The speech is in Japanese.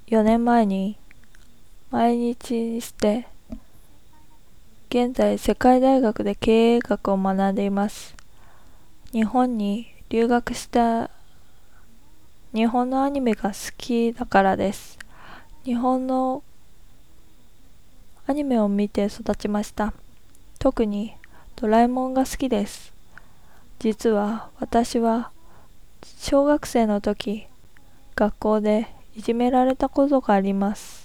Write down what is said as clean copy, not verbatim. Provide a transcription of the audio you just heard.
4年前に毎日して、現在世界大学で経営学を学んでいます。日本に留学した日本のアニメが好きだからです。日本のアニメを見て育ちました。特にドラえもんが好きです。実は私は小学生の時、学校でいじめられたことがあります。